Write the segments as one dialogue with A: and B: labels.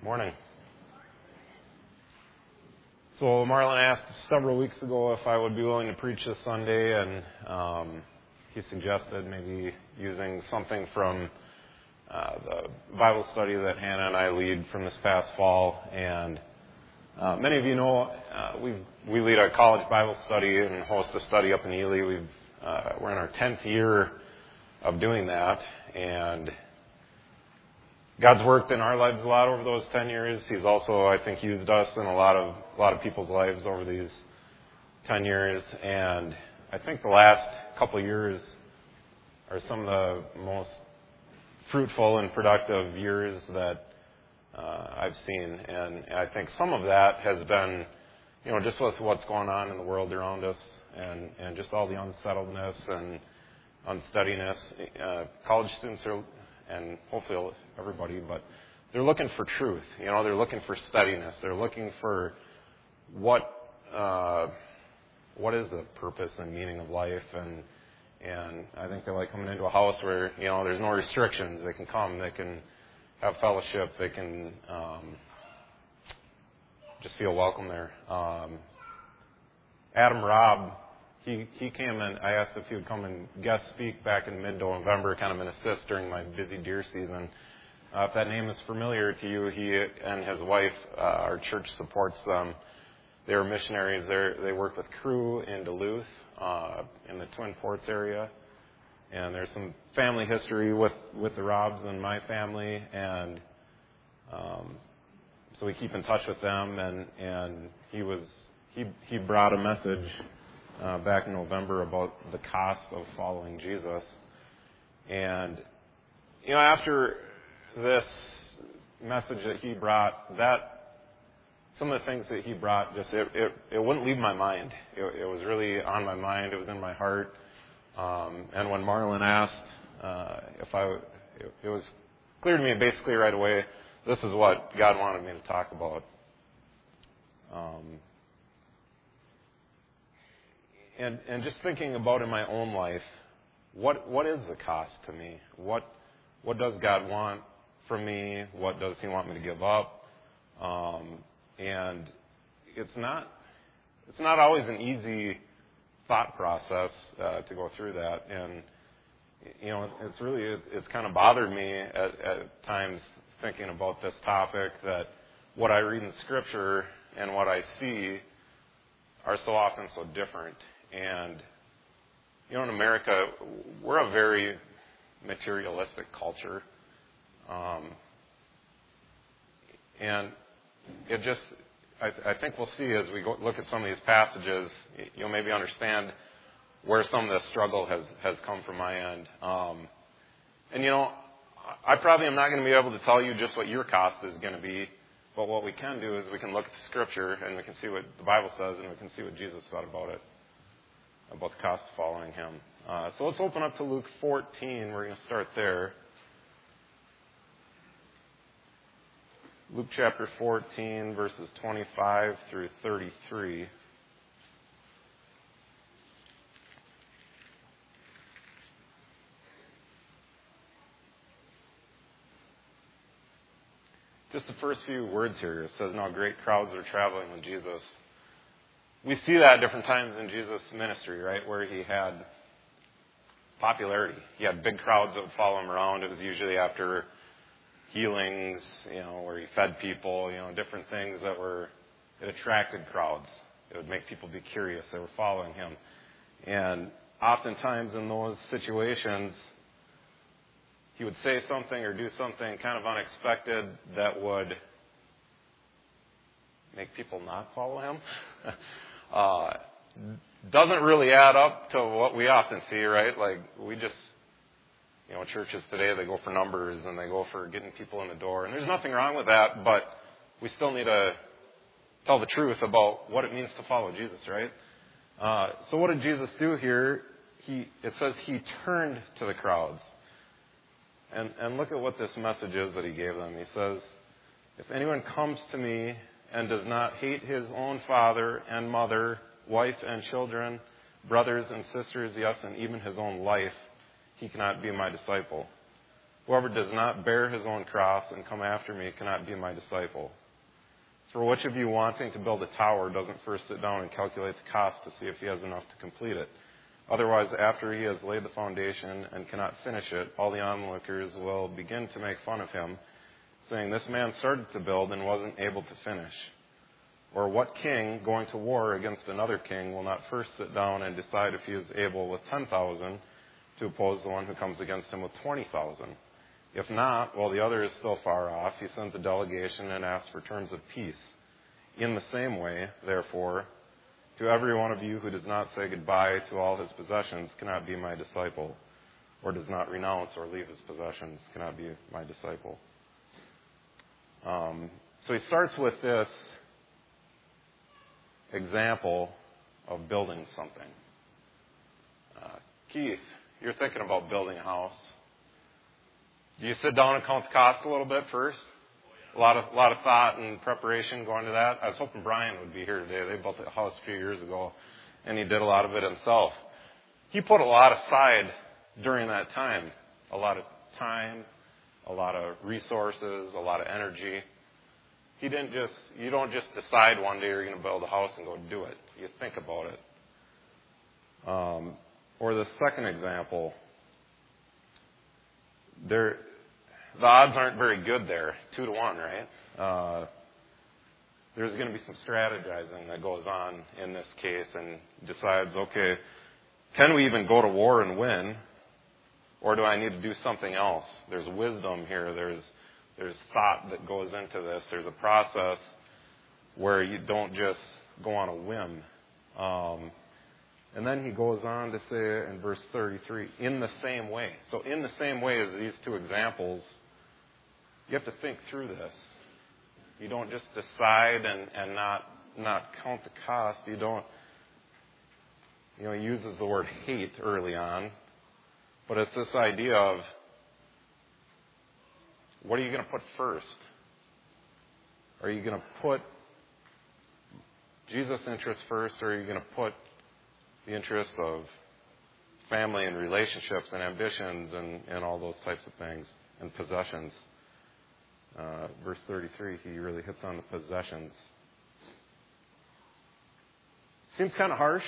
A: Morning. So Marlon asked several weeks ago if I would be willing to preach this Sunday, and he suggested maybe using something from the Bible study that Hannah and I lead from this past fall. And many of you know we lead a college Bible study and host a study up in Ely. We're in our 10th year of doing that, and God's worked in our lives a lot over those 10 years. He's also, I think, used us in a lot of people's lives over these 10 years. And I think the last couple of years are some of the most fruitful and productive years that I've seen. And I think some of that has been, just with what's going on in the world around us and just all the unsettledness and unsteadiness. College students are, and hopefully everybody, but they're looking for truth. They're looking for steadiness. They're looking for what is the purpose and meaning of life, and I think they like coming into a house where there's no restrictions. They can come, they can have fellowship, they can just feel welcome there. Adam Robb, he came and I asked if he would come and guest speak back in mid-November, kind of an assist during my busy deer season. If that name is familiar to you, he and his wife, our church supports them. They were missionaries. They work with Cru in Duluth, in the Twin Forts area. And there's some family history with the Robs and my family, and so we keep in touch with them. And he brought a message back in November about the cost of following Jesus. And after this message that he brought, some of the things that he brought, just it wouldn't leave my mind. It was really on my mind. It was in my heart. And when Marlon asked it was clear to me basically right away, this is what God wanted me to talk about. And just thinking about in my own life, what is the cost to me? What does God want from me? What does He want me to give up? And it's not always an easy thought process to go through that. And it's kind of bothered me at times thinking about this topic, that what I read in Scripture and what I see are so often so different. And in America, we're a very materialistic culture. And I think we'll see as we look at some of these passages, you'll maybe understand where some of the struggle has come from my end. And I probably am not going to be able to tell you just what your cost is going to be, but what we can do is we can look at the Scripture and we can see what the Bible says, and we can see what Jesus thought about it, about the cost of following Him. So let's open up to Luke 14. We're going to start there. Luke chapter 14, verses 25 through 33. Just the first few words here. It says, "Now great crowds are traveling with Jesus." We see that at different times in Jesus' ministry, right, where He had popularity. He had big crowds that would follow Him around. It was usually after healings, where He fed people, different things it attracted crowds. It would make people be curious. They were following Him. And oftentimes in those situations, He would say something or do something kind of unexpected that would make people not follow Him. Doesn't really add up to what we often see, right? Like we just, churches today, they go for numbers and they go for getting people in the door. And there's nothing wrong with that, but we still need to tell the truth about what it means to follow Jesus, right? So what did Jesus do here? It says He turned to the crowds. And look at what this message is that He gave them. He says, "If anyone comes to me and does not hate his own father and mother, wife and children, brothers and sisters, yes, and even his own life, he cannot be my disciple. Whoever does not bear his own cross and come after me cannot be my disciple. For which of you wanting to build a tower doesn't first sit down and calculate the cost to see if he has enough to complete it? Otherwise, after he has laid the foundation and cannot finish it, all the onlookers will begin to make fun of him, saying, this man started to build and wasn't able to finish. Or what king, going to war against another king, will not first sit down and decide if he is able with 10,000 to oppose the one who comes against him with 20,000? If not, while the other is still far off, he sends a delegation and asks for terms of peace. In the same way, therefore, to every one of you who does not say goodbye to all his possessions cannot be my disciple, or does not renounce or leave his possessions cannot be my disciple. So he starts with this example of building something. Keith, you're thinking about building a house. Do you sit down and count the cost a little bit first? A lot of thought and preparation going to that. I was hoping Brian would be here today. They built a house a few years ago, and he did a lot of it himself. He put a lot aside during that time. A lot of time, a lot of resources, a lot of energy. You don't just decide one day you're going to build a house and go do it. You think about it. Or the second example, the odds aren't very good there, 2-1, right? There's going to be some strategizing that goes on in this case and decides, okay, can we even go to war and win, or do I need to do something else? There's wisdom here. There's thought that goes into this. There's a process where you don't just go on a whim. And then he goes on to say in verse 33, in the same way. So in the same way as these two examples, you have to think through this. You don't just decide and not count the cost. He uses the word hate early on, but it's this idea of what are you going to put first? Are you going to put Jesus' interest first, or are you going to put the interests of family and relationships and ambitions and all those types of things and possessions? Verse 33, he really hits on the possessions. Seems kind of harsh.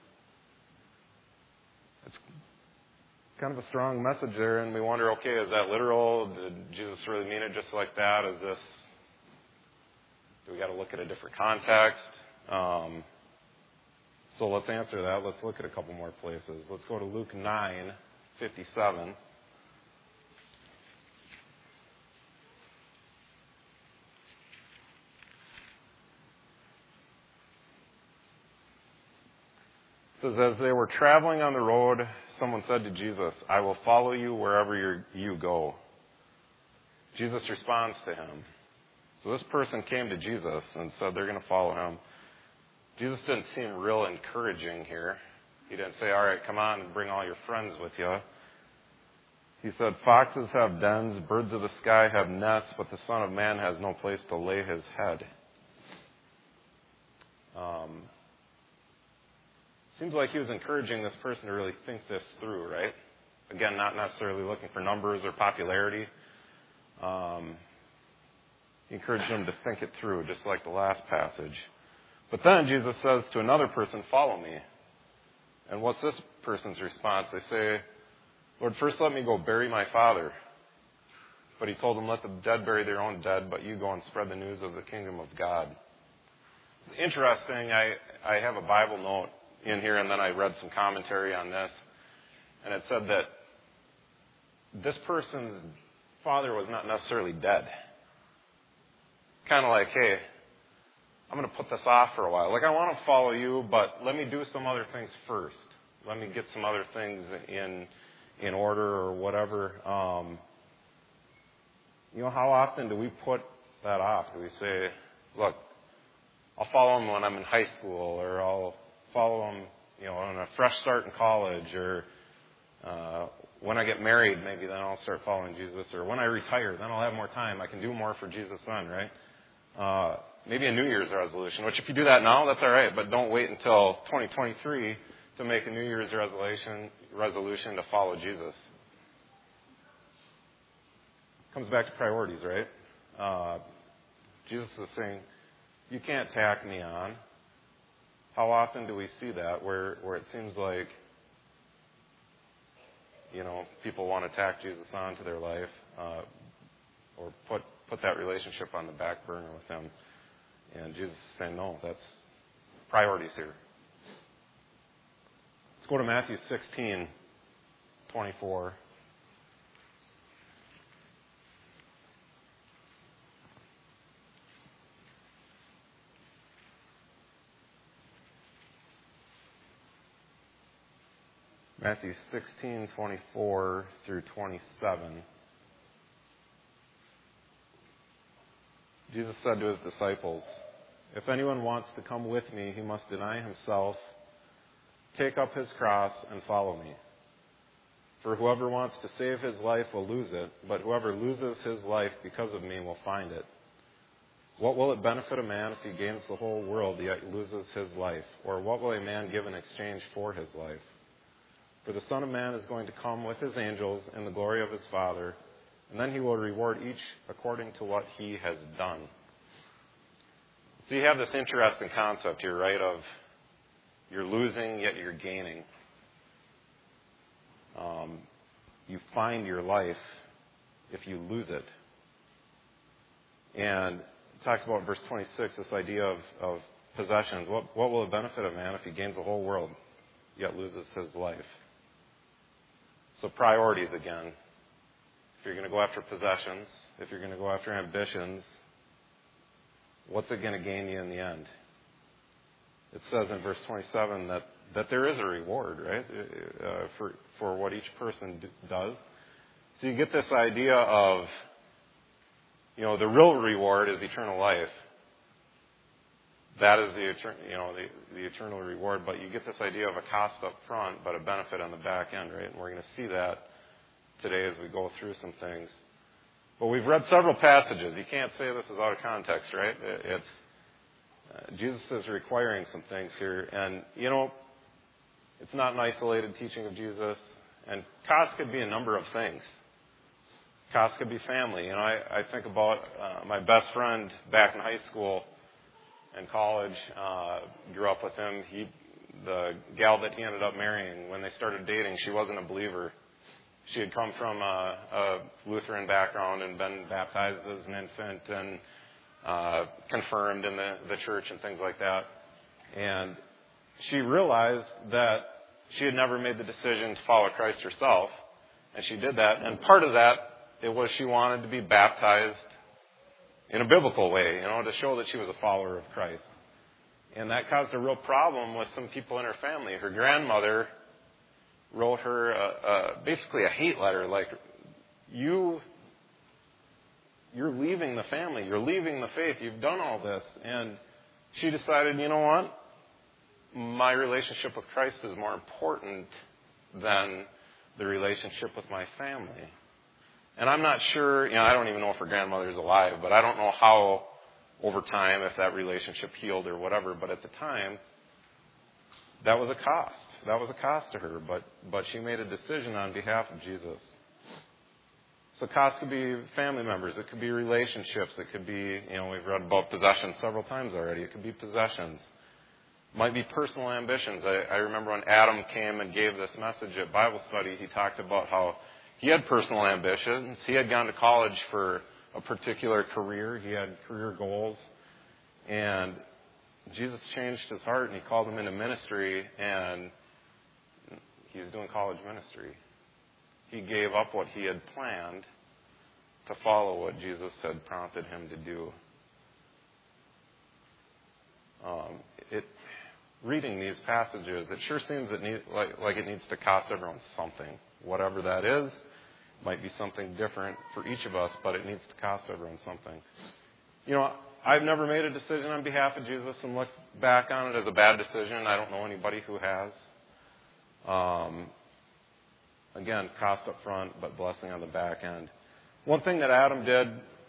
A: It's kind of a strong message there, and we wonder, okay, is that literal? Did Jesus really mean it just like that? Do we got to look at a different context? So let's answer that. Let's look at a couple more places. Let's go to Luke 9:57. It says, as they were traveling on the road, someone said to Jesus, I will follow you wherever you go. Jesus responds to him. So this person came to Jesus and said they're going to follow him. Jesus didn't seem real encouraging here. He didn't say, all right, come on and bring all your friends with you. He said, foxes have dens, birds of the sky have nests, but the Son of Man has no place to lay his head. Seems like he was encouraging this person to really think this through, right? Again, not necessarily looking for numbers or popularity. He encouraged them to think it through, just like the last passage. But then Jesus says to another person, follow me. And what's this person's response? They say, Lord, first let me go bury my father. But he told them, let the dead bury their own dead, but you go and spread the news of the kingdom of God. It's interesting. I have a Bible note in here, and then I read some commentary on this. And it said that this person's father was not necessarily dead. Kind of like, hey, I'm going to put this off for a while. Like, I want to follow you, but let me do some other things first. Let me get some other things in order or whatever. How often do we put that off? Do we say, look, I'll follow him when I'm in high school, or I'll follow him, on a fresh start in college, or when I get married, maybe then I'll start following Jesus, or when I retire, then I'll have more time. I can do more for Jesus then, right? Maybe a New Year's resolution, which if you do that now, that's all right, but don't wait until 2023 to make a New Year's resolution to follow Jesus. Comes back to priorities, right? Jesus is saying, you can't tack me on. How often do we see that where it seems like, people want to tack Jesus onto their life or put that relationship on the back burner with him. And Jesus is saying, no, that's priorities here. Let's go to Matthew 16:24. Matthew 16:24 through 27. Jesus said to his disciples, "If anyone wants to come with me, he must deny himself, take up his cross, and follow me. For whoever wants to save his life will lose it, but whoever loses his life because of me will find it. What will it benefit a man if he gains the whole world yet loses his life? Or what will a man give in exchange for his life? For the Son of Man is going to come with his angels in the glory of his Father, and then he will reward each according to what he has done." So you have this interesting concept here, right, of you're losing yet you're gaining. You find your life if you lose it. And it talks about in verse 26, this idea of possessions. What will it benefit a man if he gains the whole world yet loses his life? So priorities again. If you're going to go after possessions, if you're going to go after ambitions, what's it going to gain you in the end? It says in verse 27 that there is a reward, right, for what each person does. So you get this idea of, the real reward is eternal life. That is the eternal reward, but you get this idea of a cost up front, but a benefit on the back end, right? And we're going to see that today as we go through some things. But we've read several passages. You can't say this is out of context, right? Jesus is requiring some things here, and it's not an isolated teaching of Jesus. And cost could be a number of things. Cost could be family. I think about my best friend back in high school and college, grew up with him. The gal that he ended up marrying, when they started dating, she wasn't a believer. She had come from a Lutheran background and been baptized as an infant and confirmed in the church and things like that. And she realized that she had never made the decision to follow Christ herself, and she did that. And part of that, it was she wanted to be baptized in a biblical way, to show that she was a follower of Christ. And that caused a real problem with some people in her family. Her grandmother wrote her basically a hate letter, like, you're leaving the family, you're leaving the faith, you've done all this. And she decided, you know what? My relationship with Christ is more important than the relationship with my family. And I'm not sure, I don't even know if her grandmother's alive, but I don't know how over time, if that relationship healed or whatever. But at the time, that was a cost. That was a cost to her. But she made a decision on behalf of Jesus. So cost could be family members. It could be relationships. It could be, we've read about possessions several times already. It could be possessions. It might be personal ambitions. I remember when Adam came and gave this message at Bible study, he talked about how he had personal ambitions. He had gone to college for a particular career. He had career goals. And Jesus changed his heart and he called him into ministry, and he's doing college ministry. He gave up what he had planned to follow what Jesus had prompted him to do. Reading these passages, it sure seems like it needs to cost everyone something. Whatever that is, might be something different for each of us, but it needs to cost everyone something. I've never made a decision on behalf of Jesus and looked back on it as a bad decision. I don't know anybody who has. Again, cost up front, but blessing on the back end. One thing that Adam did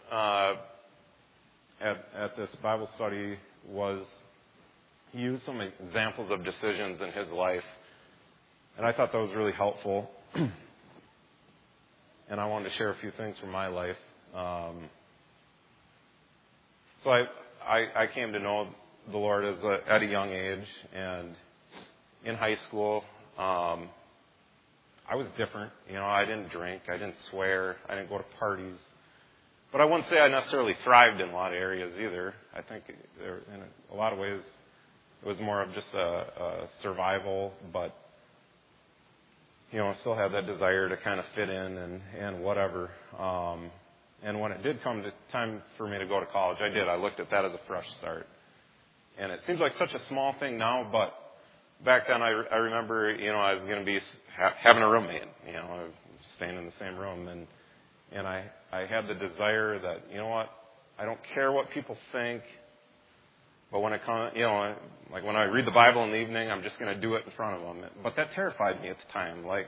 A: at this Bible study was he used some examples of decisions in his life, and I thought that was really helpful. And I wanted to share a few things from my life. So I came to know the Lord at a young age, and in high school, I was different. I didn't drink, I didn't swear, I didn't go to parties. But I wouldn't say I necessarily thrived in a lot of areas either. I think in a lot of ways it was more of just a survival, but I still had that desire to kind of fit in and whatever. And when it did come to time for me to go to college, I did. I looked at that as a fresh start. And it seems like such a small thing now, but back then I remember, I was going to be having a roommate. I was staying in the same room, and I had the desire that, I don't care what people think, but when it comes, like when I read the Bible in the evening, I'm just going to do it in front of them. But that terrified me at the time. Like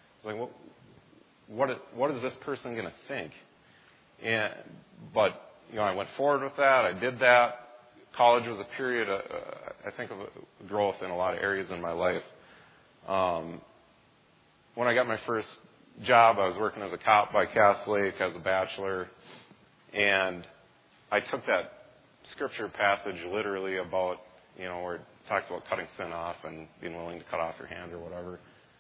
A: what is this person going to think? But I went forward with that. I did that. College was a period, I think, of growth in a lot of areas in my life. When I got my first job, I was working as a cop by Cass Lake as a bachelor, and I took that scripture passage literally about, where it talks about cutting sin off and being willing to cut off your hand or whatever.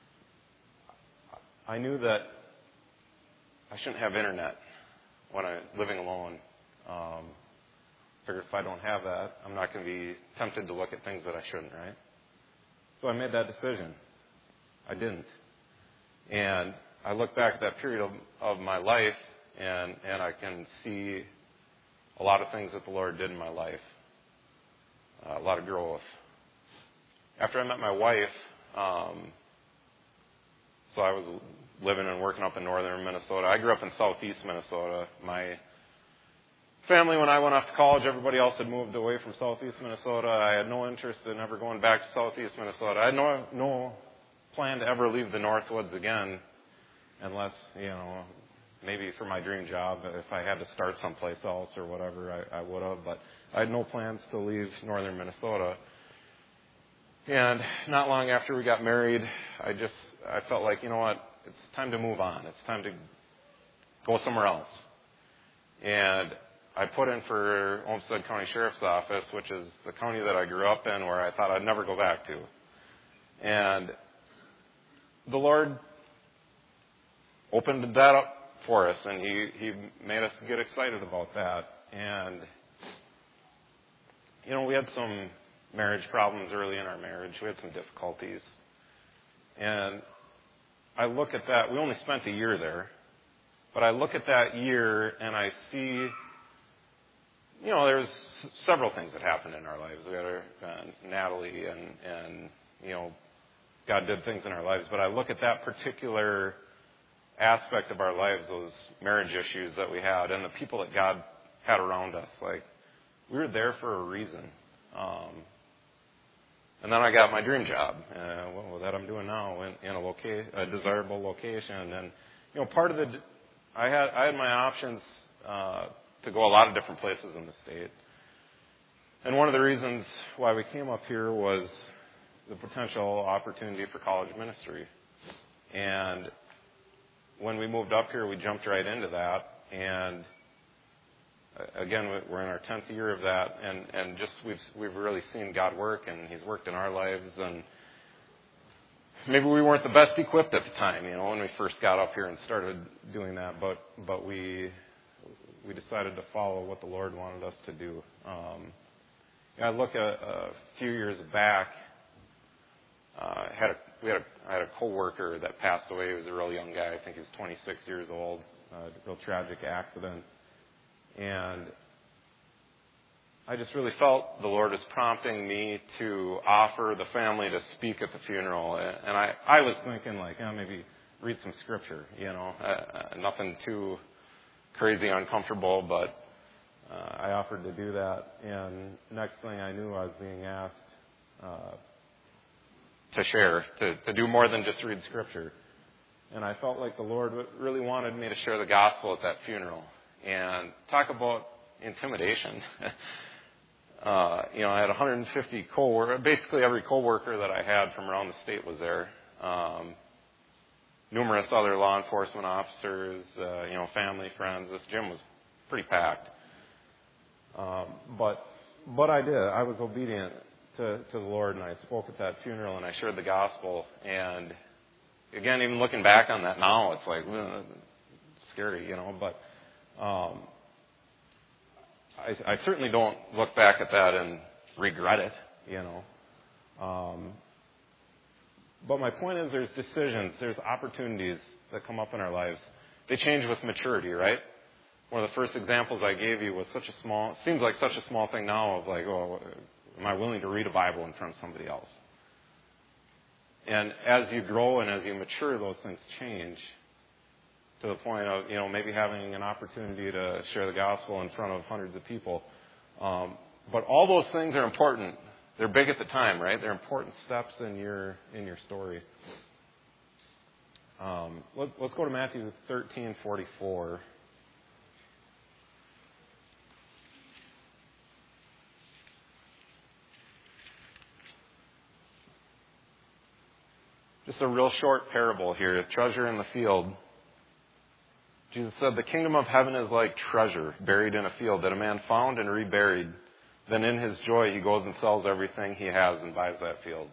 A: I knew that I shouldn't have internet when I'm living alone. Figured if I don't have that, I'm not going to be tempted to look at things that I shouldn't, right? So I made that decision. I didn't. And I look back at that period of my life, and I can see a lot of things that the Lord did in my life. A lot of growth. After I met my wife, so I was living and working up in northern Minnesota. I grew up in southeast Minnesota. My family, when I went off to college, everybody else had moved away from southeast Minnesota. I had no interest in ever going back to southeast Minnesota. I had no plan to ever leave the Northwoods again, unless, maybe for my dream job, if I had to start someplace else or whatever, I would have. But I had no plans to leave northern Minnesota. And not long after we got married, I felt like, it's time to move on. It's time to go somewhere else. And I put in for Olmsted County Sheriff's Office, which is the county that I grew up in, where I thought I'd never go back to. And the Lord opened that up for us, and He made us get excited about that. And, we had some marriage problems early in our marriage. We had some difficulties. And I look at that. We only spent a year there. But I look at that year, and I see, there's several things that happened in our lives. We had Natalie, and God did things in our lives. But I look at that particular aspect of our lives, those marriage issues that we had, and the people that God had around us. Like, we were there for a reason. And then I got my dream job, that I'm doing now in a desirable location. And part of I had my options to go a lot of different places in the state. And one of the reasons why we came up here was the potential opportunity for college ministry. And when we moved up here, we jumped right into that. And again, we're in our 10th year of that, and just we've really seen God work, and He's worked in our lives. And maybe we weren't the best equipped at the time, when we first got up here and started doing that, but we decided to follow what the Lord wanted us to do. I look at a few years back. I had a coworker that passed away. He was a real young guy. I think he was 26 years old. A real tragic accident. And I just really felt the Lord was prompting me to offer the family to speak at the funeral. And I was thinking, maybe read some scripture, nothing too crazy uncomfortable, but I offered to do that. And next thing I knew, I was being asked to share, to do more than just read scripture. And I felt like the Lord really wanted me to share the gospel at that funeral. And talk about intimidation. I had 150 coworkers. Basically, every coworker that I had from around the state was there. numerous other law enforcement officers, family, friends. This gym was pretty packed. But I did. I was obedient to the Lord, and I spoke at that funeral, and I shared the gospel. And again, even looking back on that now, it's like scary, But I certainly don't look back at that and regret it, But my point is, there's decisions, there's opportunities that come up in our lives. They change with maturity, right? One of the first examples I gave you was seems like such a small thing now of like, am I willing to read a Bible in front of somebody else? And as you grow and as you mature, those things change to the point of, maybe having an opportunity to share the gospel in front of hundreds of people. But all those things are important. They're big at the time, right? They're important steps in your story. Let's go to Matthew 13:44. Just a real short parable here, a treasure in the field. Jesus said, the kingdom of heaven is like treasure buried in a field that a man found and reburied. Then in his joy he goes and sells everything he has and buys that field.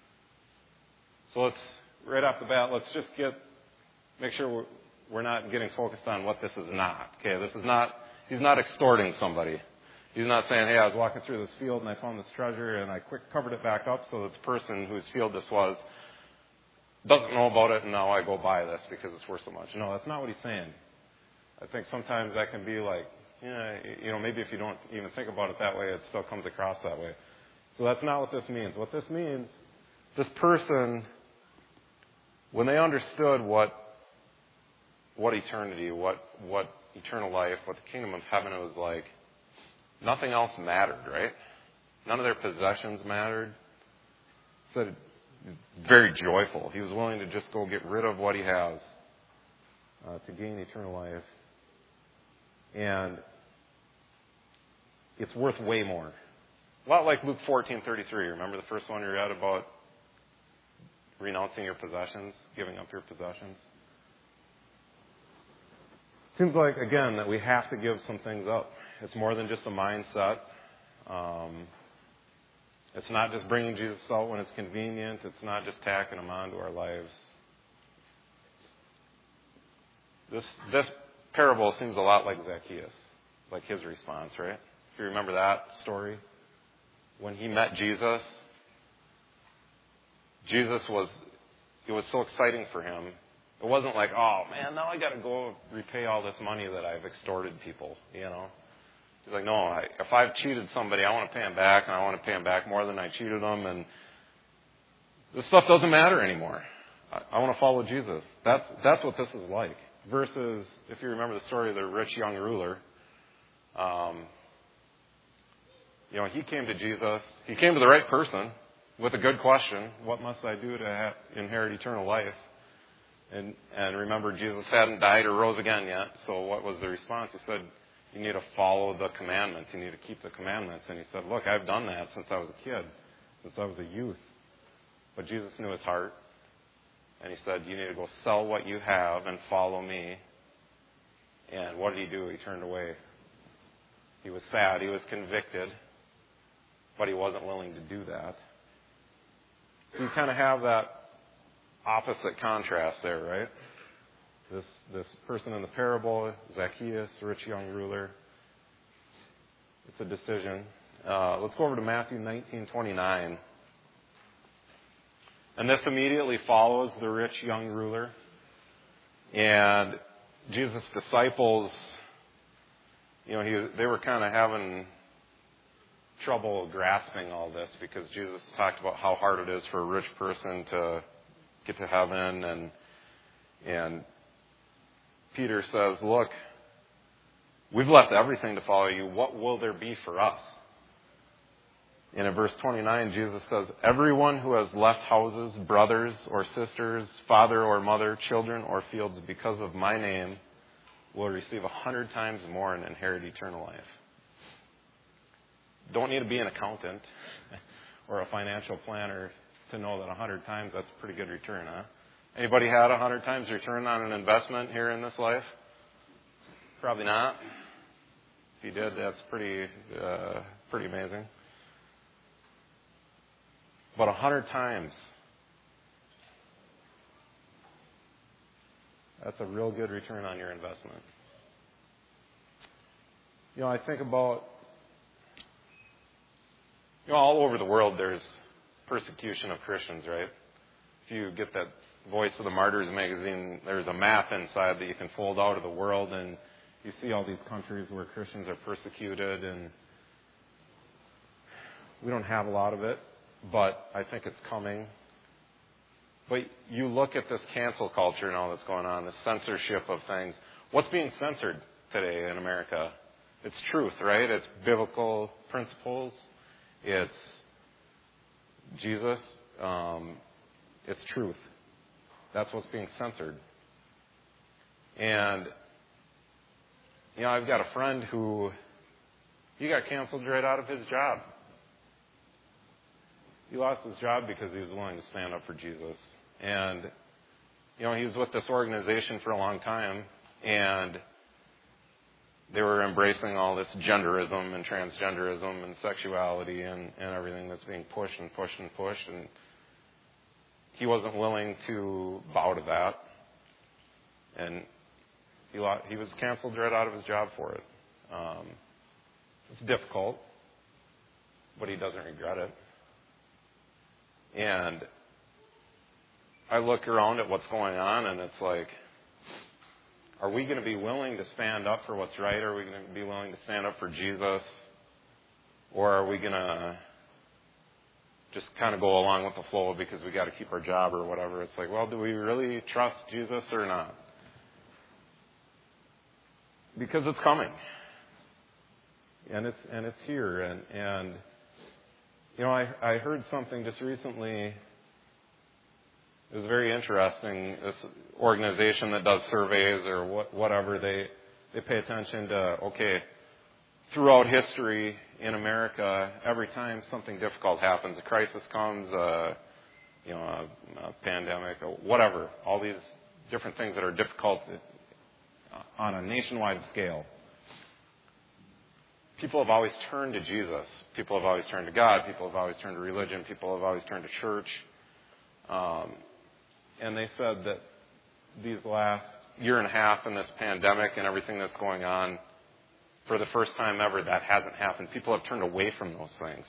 A: So right off the bat, let's just make sure we're not getting focused on what this is not. Okay, he's not extorting somebody. He's not saying, hey, I was walking through this field and I found this treasure and I covered it back up so that the person whose field this was doesn't know about it and now I go buy this because it's worth so much. No, that's not what he's saying. I think sometimes that can be like, maybe if you don't even think about it that way, it still comes across that way. So that's not what this means. What this means, this person, when they understood what eternity, what eternal life, what the kingdom of heaven was like, nothing else mattered, right? None of their possessions mattered. Said very joyful. He was willing to just go get rid of what he has to gain eternal life. And it's worth way more. A lot like Luke 14:33. Remember the first one you read about renouncing your possessions, giving up your possessions? Seems like, again, that we have to give some things up. It's more than just a mindset. It's not just bringing Jesus out when it's convenient. It's not just tacking him onto our lives. This parable seems a lot like Zacchaeus, like his response, right? If you remember that story, when he met Jesus, it was so exciting for him. It wasn't like, oh man, now I got to go repay all this money that I've extorted people, He's like, no, if I've cheated somebody, I want to pay them back, and I want to pay them back more than I cheated them, and this stuff doesn't matter anymore. I want to follow Jesus. That's what this is like. Versus, if you remember the story of the rich young ruler, he came to Jesus. He came to the right person with a good question. What must I do to inherit eternal life? And remember, Jesus hadn't died or rose again yet. So what was the response? He said, you need to follow the commandments. You need to keep the commandments. And he said, look, I've done that since I was a kid, since I was a youth. But Jesus knew his heart. And he said, you need to go sell what you have and follow me. And what did he do? He turned away. He was sad. He was convicted. But he wasn't willing to do that. So you kind of have that opposite contrast there, right? This person in the parable, Zacchaeus, rich young ruler. It's a decision. Let's go over to Matthew 19:29. And this immediately follows the rich young ruler. And Jesus' disciples, they were kind of having trouble grasping all this because Jesus talked about how hard it is for a rich person to get to heaven. And Peter says, look, we've left everything to follow you. What will there be for us? And in verse 29, Jesus says, everyone who has left houses, brothers or sisters, father or mother, children or fields because of my name will receive 100 times more and inherit eternal life. Don't need to be an accountant or a financial planner to know that 100 times, that's a pretty good return, huh? Anybody had 100 times return on an investment here in this life? Probably not. If you did, that's pretty amazing. But 100 times, that's a real good return on your investment. I think about, all over the world there's persecution of Christians, right? If you get that Voice of the Martyrs magazine, there's a map inside that you can fold out of the world, and you see all these countries where Christians are persecuted, and we don't have a lot of it, but I think it's coming. But you look at this cancel culture and all that's going on, the censorship of things. What's being censored today in America? It's truth, right? It's biblical principles. It's Jesus. It's truth. That's what's being censored. And, I've got a friend who, he got canceled right out of his job. He lost his job because he was willing to stand up for Jesus. And, he was with this organization for a long time, and they were embracing all this genderism and transgenderism and sexuality and everything that's being pushed and pushed and pushed. And he wasn't willing to bow to that. And he was canceled right out of his job for it. It's difficult, but he doesn't regret it. And I look around at what's going on, and it's like, are we going to be willing to stand up for what's right? Are we going to be willing to stand up for Jesus? Or are we going to just kind of go along with the flow because we got to keep our job or whatever? It's like, well, do we really trust Jesus or not? Because it's coming. And it's here. And I heard something just recently. It was very interesting. This organization that does surveys or whatever, they pay attention to, throughout history in America, every time something difficult happens, a crisis comes, a pandemic, or whatever, all these different things that are difficult on a nationwide scale, people have always turned to Jesus. People have always turned to God. People have always turned to religion. People have always turned to church. And they said that these last year and a half in this pandemic and everything that's going on, for the first time ever, that hasn't happened. People have turned away from those things.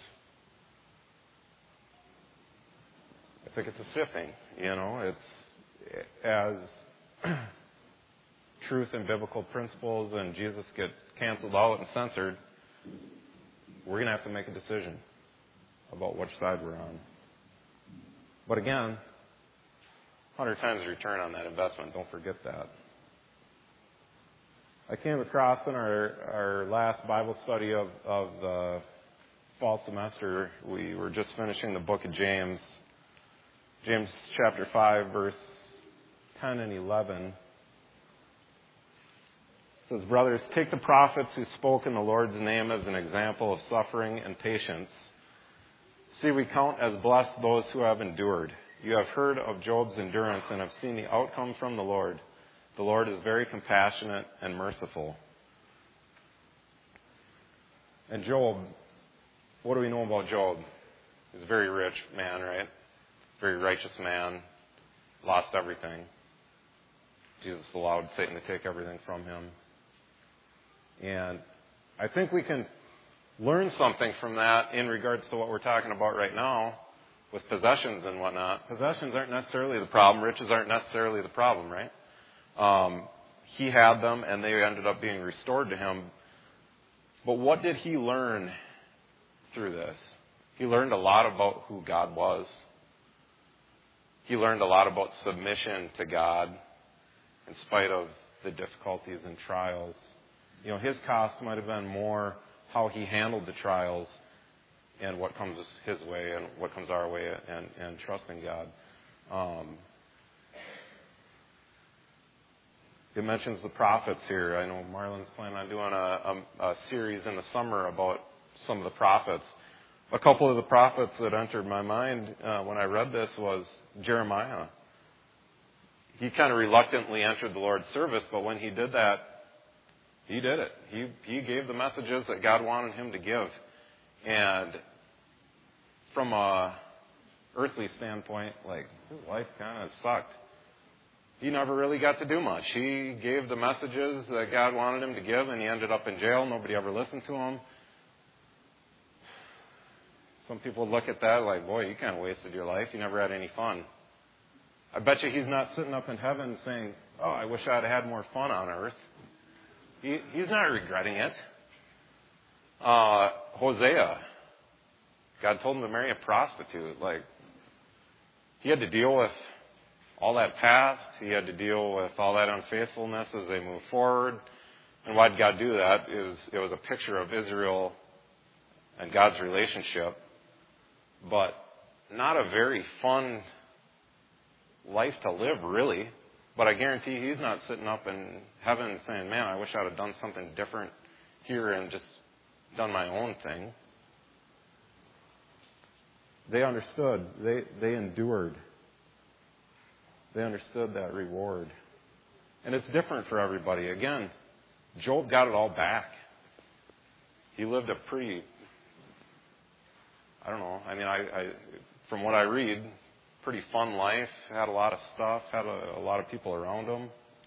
A: I think it's a shifting, It's as truth and biblical principles and Jesus get canceled out and censored, we're going to have to make a decision about which side we're on. But again, 100 times return on that investment. Don't forget that. I came across in our last Bible study of the fall semester, we were just finishing the book of James. James chapter 5, verse 10 and 11. It says, "Brothers, take the prophets who spoke in the Lord's name as an example of suffering and patience. See, we count as blessed those who have endured. You have heard of Job's endurance and have seen the outcome from the Lord. The Lord is very compassionate and merciful." And Job, what do we know about Job? He's a very rich man, right? Very righteous man. Lost everything. Jesus allowed Satan to take everything from him. And I think we can learn something from that in regards to what we're talking about right now with possessions and whatnot. Possessions aren't necessarily the problem. Riches aren't necessarily the problem, right? He had them, and they ended up being restored to him. But what did he learn through this? He learned a lot about who God was. He learned a lot about submission to God in spite of the difficulties and trials. His cost might have been more how he handled the trials and what comes his way and what comes our way and trusting God. It mentions the prophets here. I know Marlon's planning on doing a series in the summer about some of the prophets. A couple of the prophets that entered my mind when I read this was Jeremiah. he kind of reluctantly entered the Lord's service, but when he did that, he did it. He gave the messages that God wanted him to give. And from a earthly standpoint, like, his life kind of sucked. He never really got to do much. He gave the messages that God wanted him to give, and he ended up in jail. Nobody ever listened to him. Some people look at that like, boy, you kind of wasted your life. You never had any fun. I bet you he's not sitting up in heaven saying, oh, I wish I'd had more fun on earth. He's not regretting it. Hosea, God told him to marry a prostitute. Like, he had to deal with all that past. He had to deal with all that unfaithfulness as they moved forward. And why did God do that? It was a picture of Israel and God's relationship, but not a very fun life to live, really. But I guarantee he's not sitting up in heaven saying, man, I wish I'd have done something different here and just done my own thing. They understood. They endured. They understood that reward. And it's different for everybody. Again, Job got it all back. He lived a pretty, I don't know, I mean, I from what I read, pretty fun life, had a lot of stuff, had a lot of people around him.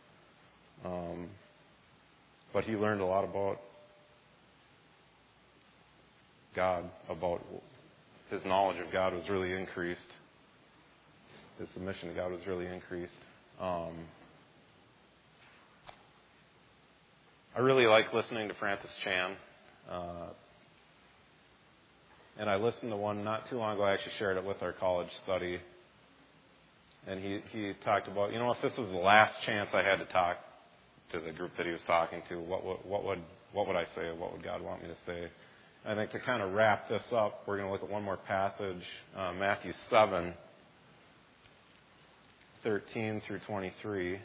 A: But he learned a lot about God, about his knowledge of God was really increased. His submission to God was really increased. I really like listening to Francis Chan. And I listened to one not too long ago. I actually shared it with our college study. And he talked about, if this was the last chance I had to talk to the group that he was talking to, what would I say? What would God want me to say? I think to kind of wrap this up, we're going to look at one more passage, Matthew 7:13 through 23.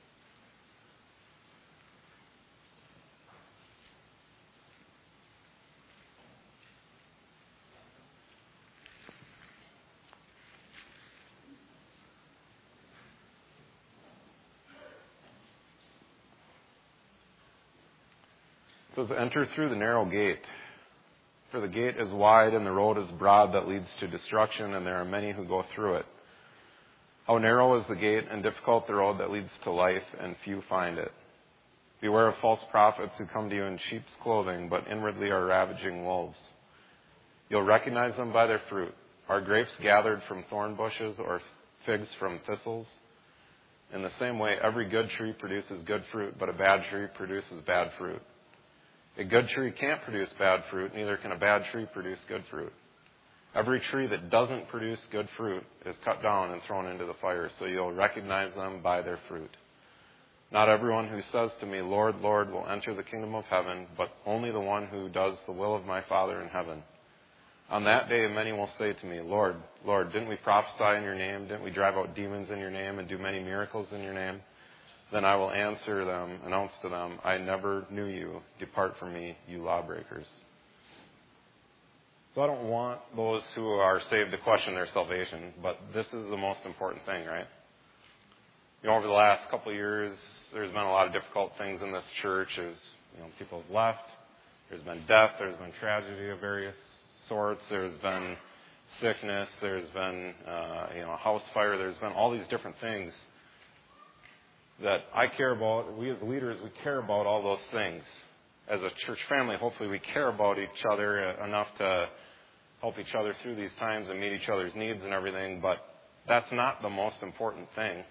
A: It says, enter through the narrow gate. For the gate is wide and the road is broad that leads to destruction, and there are many who go through it. How narrow is the gate and difficult the road that leads to life, and few find it. Beware of false prophets who come to you in sheep's clothing, but inwardly are ravaging wolves. You'll recognize them by their fruit. Are grapes gathered from thorn bushes or figs from thistles? In the same way, every good tree produces good fruit, but a bad tree produces bad fruit. A good tree can't produce bad fruit, neither can a bad tree produce good fruit. Every tree that doesn't produce good fruit is cut down and thrown into the fire, so you'll recognize them by their fruit. Not everyone who says to me, Lord, Lord, will enter the kingdom of heaven, but only the one who does the will of my Father in heaven. On that day, many will say to me, Lord, Lord, didn't we prophesy in your name? Didn't we drive out demons in your name and do many miracles in your name? Then I will announce to them, I never knew you. Depart from me, you lawbreakers. So I don't want those who are saved to question their salvation, but this is the most important thing, right? Over the last couple of years, there's been a lot of difficult things in this church. People have left. There's been death. There's been tragedy of various sorts. There's been sickness. There's been, a house fire. There's been all these different things that I care about. We as leaders, we care about all those things. As a church family, hopefully we care about each other enough to help each other through these times and meet each other's needs and everything, but that's not the most important thing.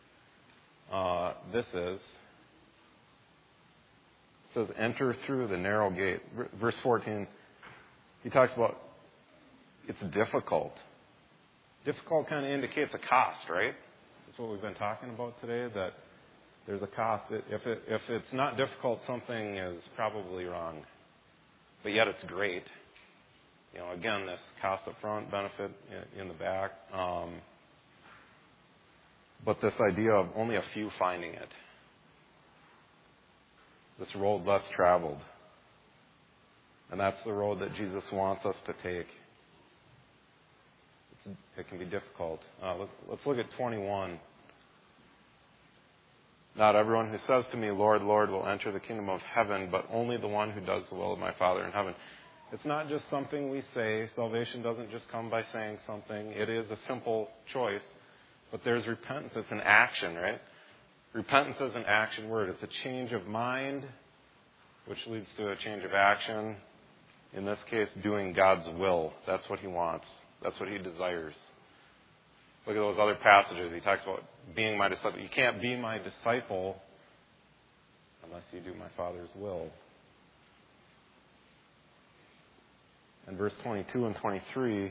A: This is. It says, enter through the narrow gate. Verse 14, he talks about it's difficult. Difficult kind of indicates a cost, right? That's what we've been talking about today, that there's a cost. If it's not difficult, something is probably wrong. But yet it's great. Again, this cost up front, benefit in the back. But this idea of only a few finding it. This road less traveled. And that's the road that Jesus wants us to take. It can be difficult. Let's look at 21. Not everyone who says to me, Lord, Lord, will enter the kingdom of heaven, but only the one who does the will of my Father in heaven. It's not just something we say. Salvation doesn't just come by saying something. It is a simple choice. But there's repentance. It's an action, right? Repentance is an action word. It's a change of mind, which leads to a change of action. In this case, doing God's will. That's what He wants. That's what He desires. Look at those other passages. He talks about being my disciple. You can't be my disciple unless you do my Father's will. And verse 22 and 23,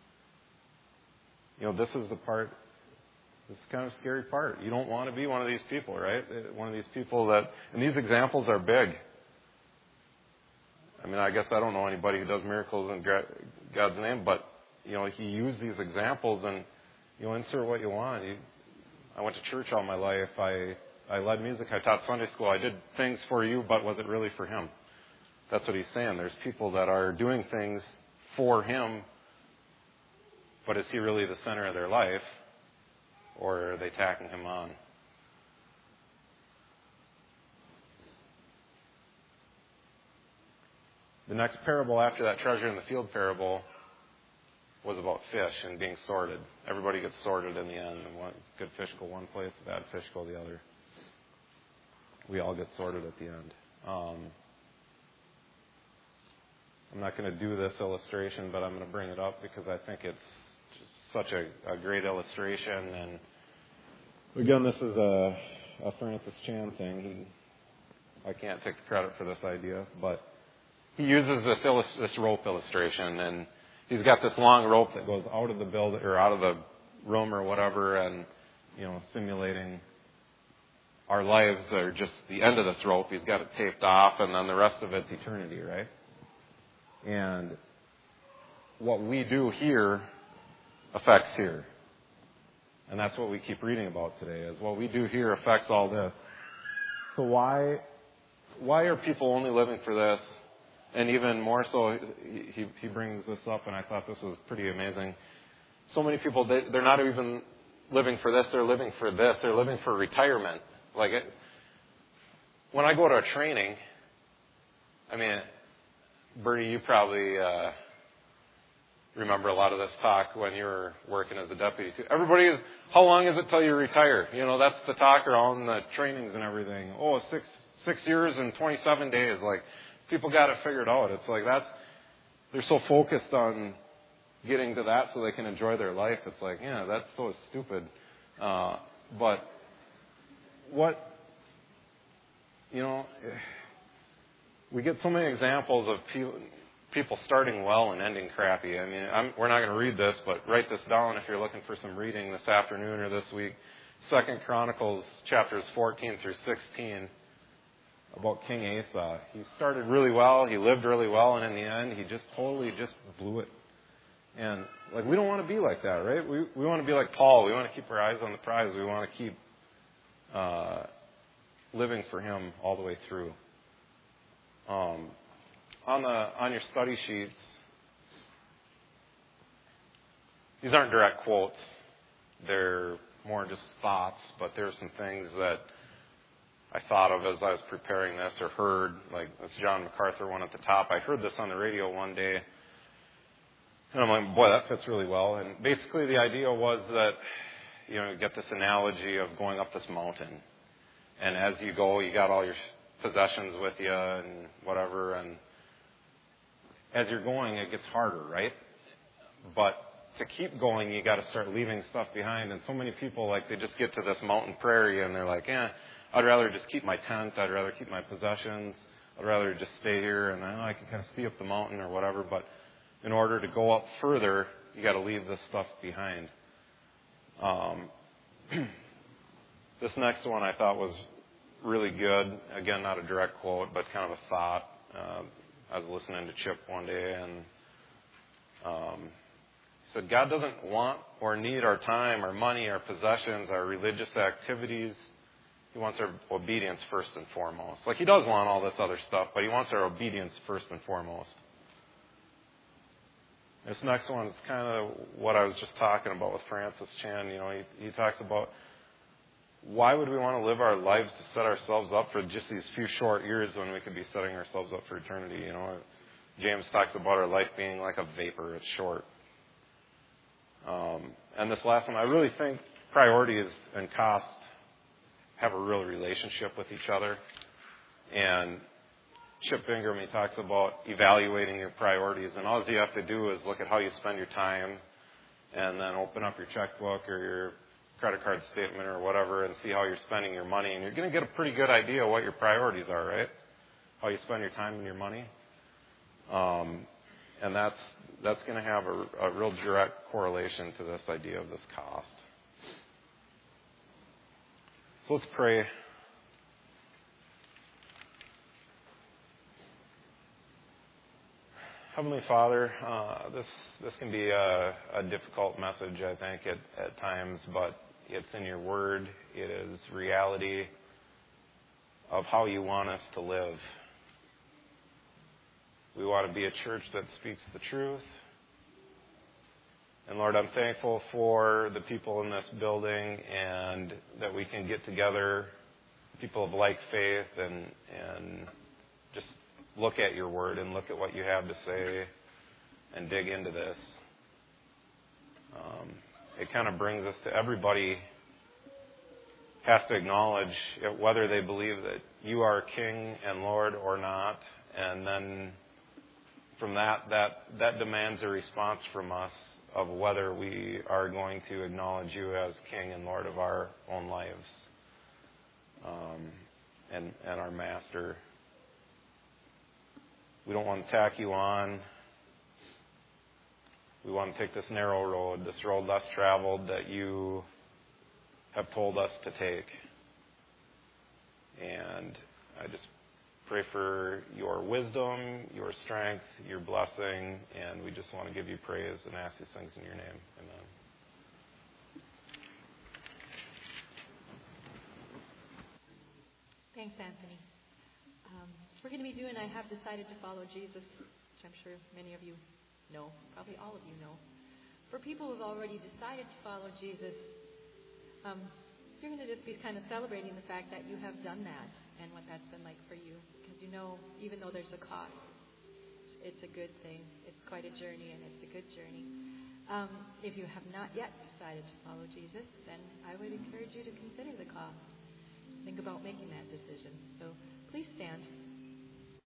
A: this is the part, this is kind of a scary part. You don't want to be one of these people, right? One of these people that, and these examples are big. I mean, I guess I don't know anybody who does miracles in God's name, but, He used these examples, and insert what you want. I went to church all my life. I led music. I taught Sunday school. I did things for you, but was it really for Him? That's what He's saying. There's people that are doing things for Him, but is He really the center of their life, or are they tacking Him on? The next parable after that treasure in the field parable was about fish and being sorted. Everybody gets sorted in the end. And good fish go one place, bad fish go the other. We all get sorted at the end. I'm not going to do this illustration, but I'm going to bring it up because I think it's just such a great illustration. And again, this is a Francis Chan thing. I can't take the credit for this idea, but he uses this rope illustration, and he's got this long rope that goes out of the building or out of the room or whatever, and simulating our lives are just the end of this rope. He's got it taped off, and then the rest of it's eternity, right? And what we do here affects here. And that's what we keep reading about today, is what we do here affects all this. So why are people only living for this? And even more so, he brings this up, and I thought this was pretty amazing. So many people, they're not even living for this, they're living for this. They're living for retirement. When I go to a training, I mean, Bertie, you probably remember a lot of this talk when you were working as a deputy too. Everybody is, how long is it till you retire? That's the talk around the trainings and everything. Oh, 6 years and 27 days. People got it figured out. It's they're so focused on getting to that so they can enjoy their life. It's that's so stupid. But we get so many examples of people starting well and ending crappy. I mean, we're not going to read this, but write this down if you're looking for some reading this afternoon or this week. 2 Chronicles chapters 14 through 16. About King Asa. He started really well, he lived really well, and in the end, he just totally blew it. And, we don't want to be like that, right? We want to be like Paul. We want to keep our eyes on the prize. We want to keep living for Him all the way through. On your study sheets, these aren't direct quotes. They're more just thoughts, but there's some things that I thought of as I was preparing this or heard, this John MacArthur one at the top. I heard this on the radio one day, and I'm like, boy, that fits really well. And basically the idea was that, you get this analogy of going up this mountain. And as you go, you got all your possessions with you and whatever, and as you're going, it gets harder, right? But to keep going, you got to start leaving stuff behind. And so many people, they just get to this mountain prairie, and they're like, I'd rather just keep my tent. I'd rather keep my possessions. I'd rather just stay here, and I can kind of see up the mountain or whatever. But in order to go up further, you got to leave this stuff behind. This next one I thought was really good. Again, not a direct quote, but kind of a thought. I was listening to Chip one day, and he said, God doesn't want or need our time, our money, our possessions, our religious activities. He wants our obedience first and foremost. He does want all this other stuff, but He wants our obedience first and foremost. This next one is kind of what I was just talking about with Francis Chan. He talks about why would we want to live our lives to set ourselves up for just these few short years when we could be setting ourselves up for eternity? You know, James talks about our life being like a vapor. It's short. And this last one, I really think priorities and cost have a real relationship with each other. And Chip Ingram, he talks about evaluating your priorities. And all you have to do is look at how you spend your time and then open up your checkbook or your credit card statement or whatever and see how you're spending your money. And you're going to get a pretty good idea of what your priorities are, right? How you spend your time and your money. And that's going to have a real direct correlation to this idea of this cost. So let's pray. Heavenly Father, this can be a difficult message, I think, at times, but it's in your word. It is reality of how you want us to live. We want to be a church that speaks the truth. And Lord, I'm thankful for the people in this building and that we can get together, people of like faith, and just look at your word and look at what you have to say and dig into this. It kind of brings us to everybody has to acknowledge whether they believe that you are King and Lord or not. And then from that demands a response from us of whether we are going to acknowledge you as King and Lord of our own lives and our Master. We don't want to tack you on. We want to take this narrow road, this road less traveled that you have told us to take. And I just pray for your wisdom, your strength, your blessing, and we just want to give you praise and ask these things in your name. Amen.
B: Thanks, Anthony. We're going to be doing I Have Decided to Follow Jesus, which I'm sure many of you know, probably all of you know. For people who've already decided to follow Jesus, you're going to just be kind of celebrating the fact that you have done that and what that's been like for you. Because you know, even though there's a cost, it's a good thing. It's quite a journey, and it's a good journey. If you have not yet decided to follow Jesus, then I would encourage you to consider the cost. Think about making that decision. So please stand.